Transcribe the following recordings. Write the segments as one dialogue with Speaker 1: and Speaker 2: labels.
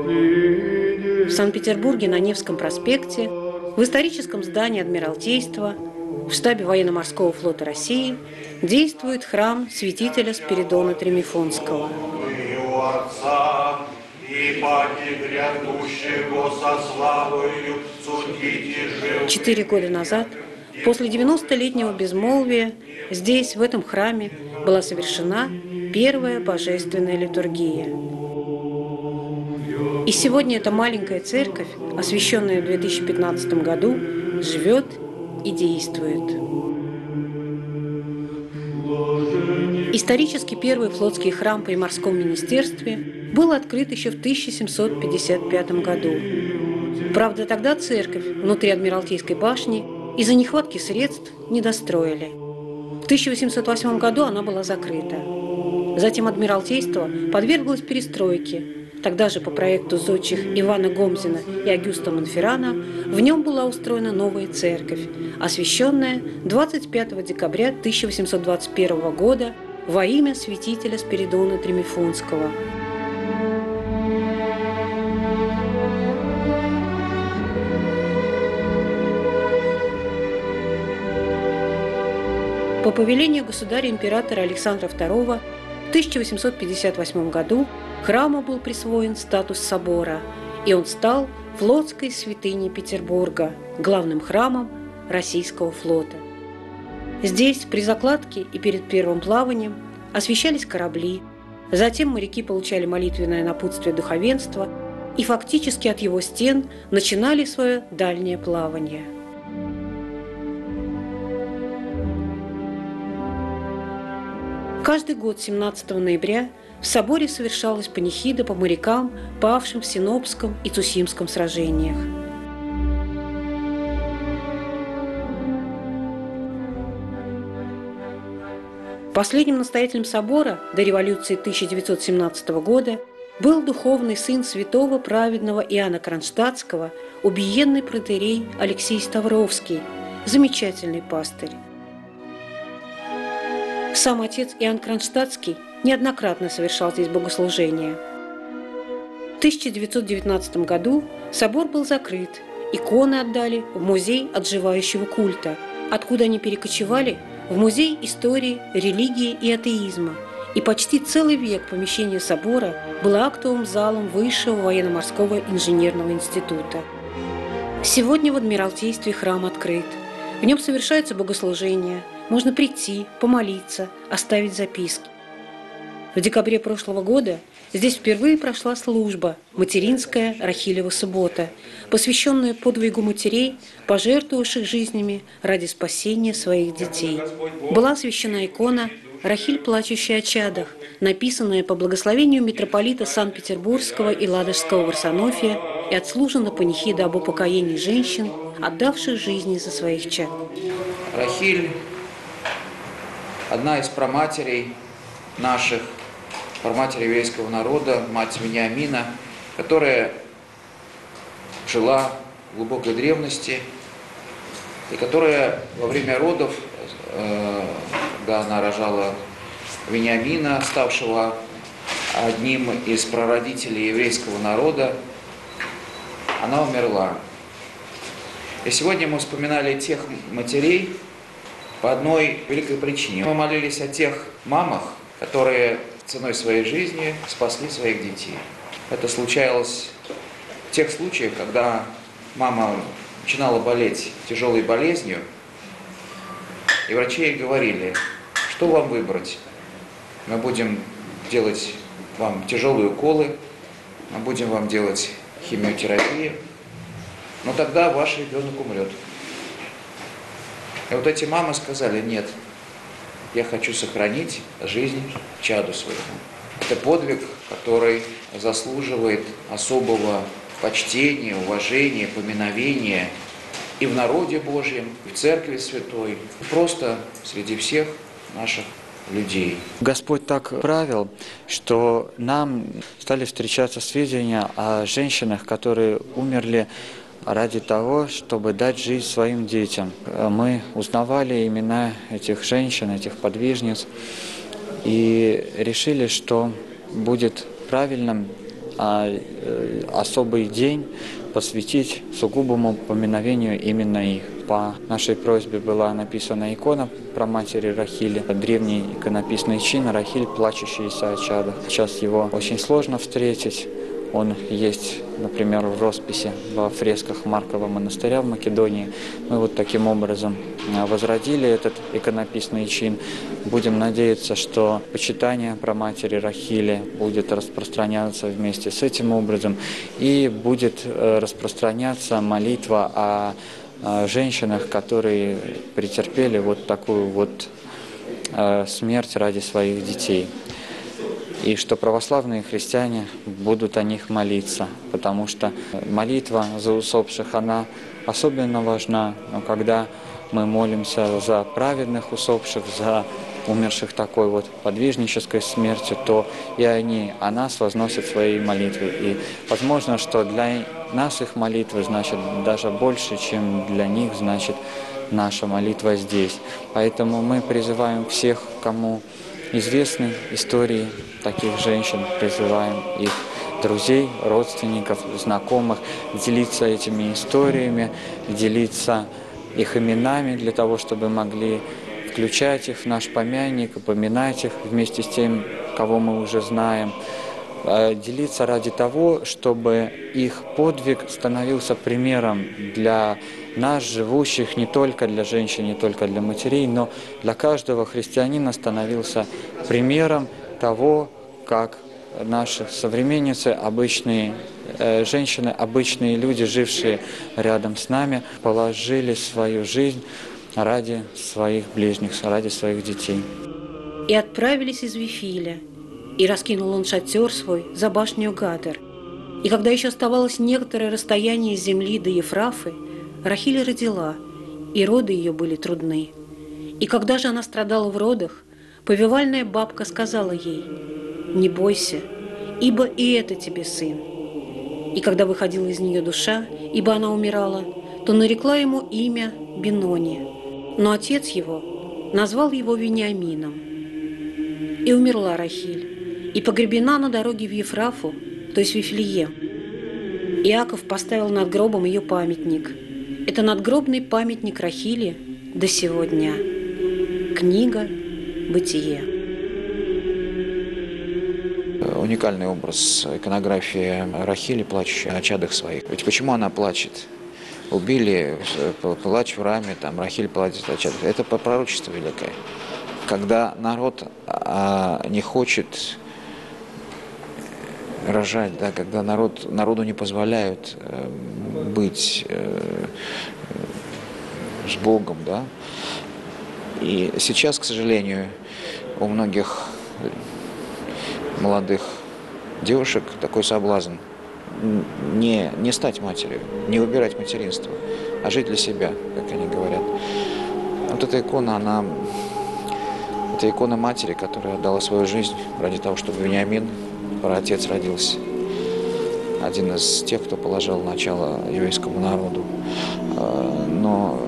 Speaker 1: В Санкт-Петербурге на Невском проспекте, в историческом здании Адмиралтейства, в штабе Военно-морского флота России действует храм святителя Спиридона Тремифонского. 4 года назад, после 90-летнего безмолвия, здесь, в этом храме, была совершена первая божественная литургия. И сегодня эта маленькая церковь, освященная в 2015 году, живет и действует. Исторически первый флотский храм при морском министерстве был открыт еще в 1755 году. Правда, тогда церковь внутри Адмиралтейской башни из-за нехватки средств не достроили. В 1808 году она была закрыта. Затем Адмиралтейство подверглось перестройке. Тогда же по проекту зодчих Ивана Гомзина и Агюста Монферрана в нем была устроена новая церковь, освященная 25 декабря 1821 года во имя святителя Спиридона Тремифонского. По повелению государя-императора Александра II в 1858 году храму был присвоен статус собора, и он стал флотской святыней Петербурга, главным храмом российского флота. Здесь при закладке и перед первым плаванием освящались корабли, затем моряки получали молитвенное напутствие духовенства и фактически от его стен начинали свое дальнее плавание. Каждый год 17 ноября в соборе совершалась панихида по морякам, павшим в Синопском и Цусимском сражениях. Последним настоятелем собора до революции 1917 года был духовный сын святого праведного Иоанна Кронштадтского, убиенный протоиерей Алексей Ставровский, замечательный пастырь. Сам отец Иоанн Кронштадтский неоднократно совершал здесь богослужения. В 1919 году собор был закрыт, иконы отдали в музей отживающего культа, откуда они перекочевали в музей истории, религии и атеизма. И почти целый век помещение собора было актовым залом Высшего военно-морского инженерного института. Сегодня в Адмиралтействе храм открыт. В нем совершаются богослужения. Можно прийти, помолиться, оставить записки. В декабре прошлого года здесь впервые прошла служба «Материнская Рахилева суббота», посвященная подвигу матерей, пожертвовавших жизнями ради спасения своих детей. Была освящена икона «Рахиль, плачущая о чадах», написанная по благословению митрополита Санкт-Петербургского и Ладожского Варсонофия и отслужена панихида об упокоении женщин, отдавших жизни за своих чад.
Speaker 2: Рахиль – одна из праматерей наших, праматери еврейского народа, мать Вениамина, которая жила в глубокой древности и которая во время родов, когда она рожала Вениамина, ставшего одним из прародителей еврейского народа, она умерла. И сегодня мы вспоминали тех матерей по одной великой причине. Мы молились о тех мамах, которые ценой своей жизни спасли своих детей. Это случалось в тех случаях, когда мама начинала болеть тяжелой болезнью, и врачи ей говорили, что вам выбрать. Мы будем делать вам тяжелые уколы, мы будем вам делать химиотерапию, но тогда ваш ребенок умрет. И вот эти мамы сказали, нет, я хочу сохранить жизнь чаду своему. Это подвиг, который заслуживает особого почтения, уважения, поминовения и в народе Божьем, и в Церкви Святой, и просто среди всех наших людей.
Speaker 3: Господь так правил, что нам стали встречаться сведения о женщинах, которые умерли ради того, чтобы дать жизнь своим детям. Мы узнавали имена этих женщин, этих подвижниц, и решили, что будет правильным особый день посвятить сугубому поминовению именно их. По нашей просьбе была написана икона про матери Рахили, древний иконописный чин «Рахиль, плачущаяся о чадах». Сейчас его очень сложно встретить. Он есть, например, в росписи во фресках Маркова монастыря в Македонии. Мы вот таким образом возродили этот иконописный чин. Будем надеяться, что почитание про матери Рахили будет распространяться вместе с этим образом, и будет распространяться молитва о женщинах, которые претерпели вот такую вот смерть ради своих детей. И что православные христиане будут о них молиться, потому что молитва за усопших, она особенно важна. Но когда мы молимся за праведных усопших, за умерших такой вот подвижнической смертью, то и они о нас возносят свои молитвы. И возможно, что для нас их молитвы значит даже больше, чем для них значит наша молитва здесь. Поэтому мы призываем всех, кому известны истории таких женщин, призываем их друзей, родственников, знакомых делиться этими историями, делиться их именами для того, чтобы могли включать их в наш помянник, поминать их вместе с тем, кого мы уже знаем. Делиться ради того, чтобы их подвиг становился примером для нас, живущих, не только для женщин, не только для матерей, но для каждого христианина становился примером того, как наши современницы, обычные женщины, обычные люди, жившие рядом с нами, положили свою жизнь ради своих ближних, ради своих детей.
Speaker 1: И отправились из Вифиля, и раскинул он шатер свой за башню Гадер. И когда еще оставалось некоторое расстояние земли до Ефрафы, Рахиль родила, и роды ее были трудны. И когда же она страдала в родах, повивальная бабка сказала ей: «Не бойся, ибо и это тебе сын». И когда выходила из нее душа, ибо она умирала, то нарекла ему имя Бенони, но отец его назвал его Вениамином. И умерла Рахиль, и погребена на дороге в Ефрафу, то есть в Вифлеем. Иаков поставил над гробом ее памятник. Это надгробный памятник Рахили до сего дня. Книга «Бытие».
Speaker 2: Уникальный образ иконографии Рахили, плачущей о чадах своих. Ведь почему она плачет? Убили, плач в раме, там, Рахиль плачет о чадах. Это пророчество великое. Когда народ не хочет рожать, да, когда народу не позволяют быть с Богом, да. И сейчас, к сожалению, у многих молодых девушек такой соблазн не стать матерью, не выбирать материнство, а жить для себя, как они говорят. Вот эта икона, это икона матери, которая отдала свою жизнь ради того, чтобы Вениамин, праотец, родился. Один из тех, кто положил начало еврейскому народу. Но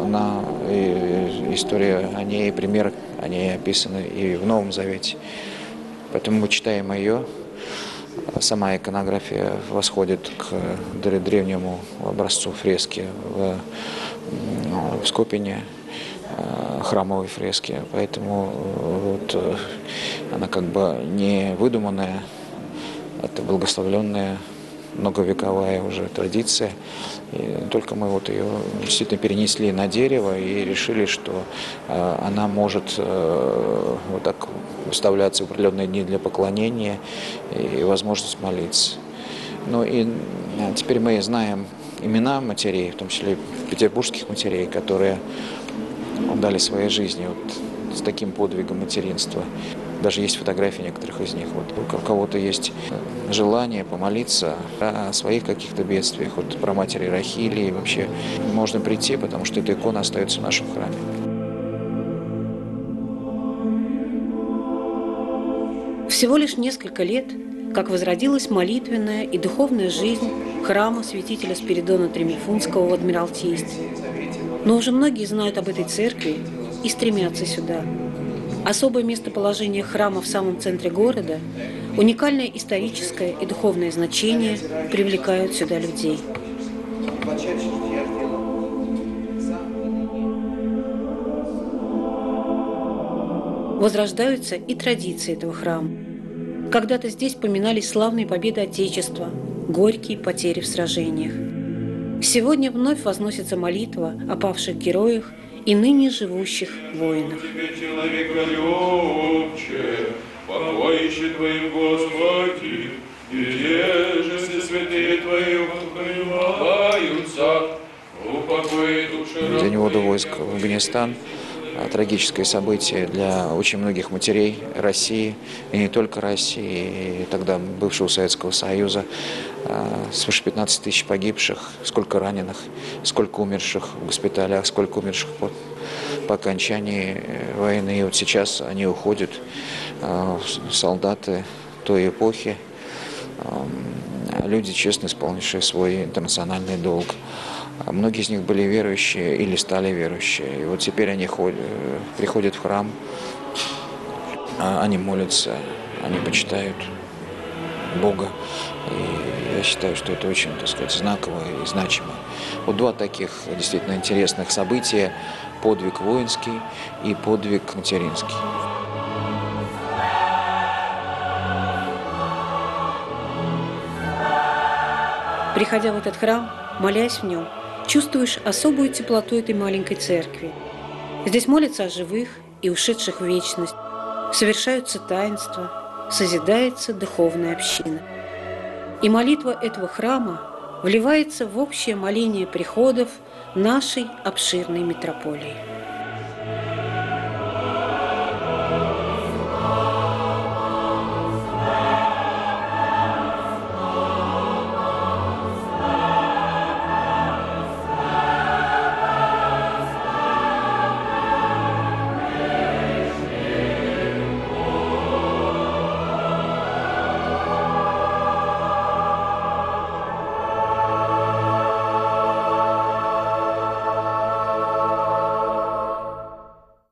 Speaker 2: история о ней, пример о ней описаны и в Новом Завете. Поэтому мы читаем ее. Сама иконография восходит к древнему образцу фрески в Скопине, храмовой фрески. Поэтому вот она как бы не выдуманная, это благословленная, многовековая уже традиция. И только мы вот ее действительно перенесли на дерево и решили, что она может вот так выставляться в определенные дни для поклонения и возможность молиться. Ну и теперь мы знаем имена матерей, в том числе петербургских матерей, которые отдали своей жизни вот с таким подвигом материнства. Даже есть фотографии некоторых из них. Вот у кого-то есть желание помолиться о своих каких-то бедствиях, вот про матери Рахили, и вообще можно прийти, потому что эта икона остается в нашем храме.
Speaker 1: Всего лишь несколько лет, как возродилась молитвенная и духовная жизнь храма святителя Спиридона Тремифунского в Адмиралтействе. Но уже многие знают об этой церкви и стремятся сюда. Особое местоположение храма в самом центре города Уникальное историческое и духовное значение привлекают сюда людей. Возрождаются и традиции этого храма. Когда-то здесь поминались славные победы Отечества, горькие потери в сражениях. Сегодня вновь возносится молитва о павших героях и ныне живущих воинах.
Speaker 4: Покоище Твоим, Господи, и же все святые Твои укрываются, упокой души.
Speaker 2: День ввода войск в Афганистан – трагическое событие для очень многих матерей России, и не только России, и тогда бывшего Советского Союза. Свыше 15 тысяч погибших, сколько раненых, сколько умерших в госпиталях, сколько умерших по окончании войны. И вот сейчас они уходят, солдаты той эпохи, люди, честно исполнившие свой интернациональный долг. Многие из них были верующие или стали верующие. И вот теперь они приходят в храм, они молятся, они почитают Бога. И я считаю, что это очень, так сказать, знаково и значимо. Вот два таких действительно интересных события: подвиг воинский и подвиг материнский.
Speaker 1: Приходя в этот храм, молясь в нем, чувствуешь особую теплоту этой маленькой церкви. Здесь молятся о живых и ушедших в вечность, совершаются таинства, созидается духовная община. И молитва этого храма вливается в общее моление приходов нашей обширной митрополии.